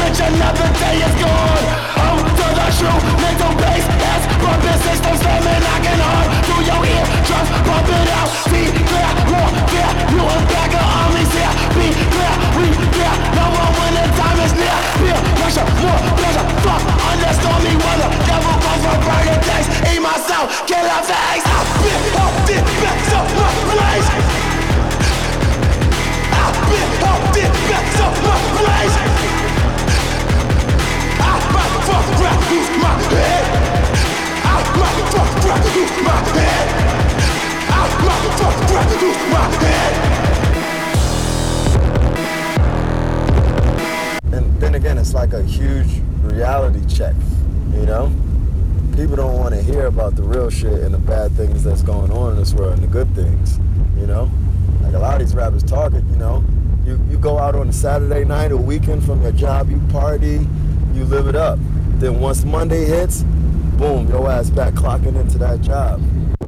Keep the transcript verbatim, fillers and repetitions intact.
bitch, another day is gone. On to the true mental base, that's bumping system slamming, knocking hard through your ear drums, bump it out. Be clear, war, fear, you and back of armies here. Be clear, we clear, no more when the time is near. Feel pressure, more pressure, fuck under stormy weather. Devil comes from burning days, eat myself, kill a face. I've been up this back of my place. I've been up this back of my place. I might fuck around, lose my head. I might fuck around, lose my head. I might fuck around, lose my head. And then again, it's like a huge reality check, you know? People don't want to hear about the real shit and the bad things that's going on in this world and the good things, you know? Like a lot of these rappers talk it, you know? You, you go out on a Saturday night or weekend from your job, you party, you live it up. Then once Monday hits, boom, your ass back clocking into that job.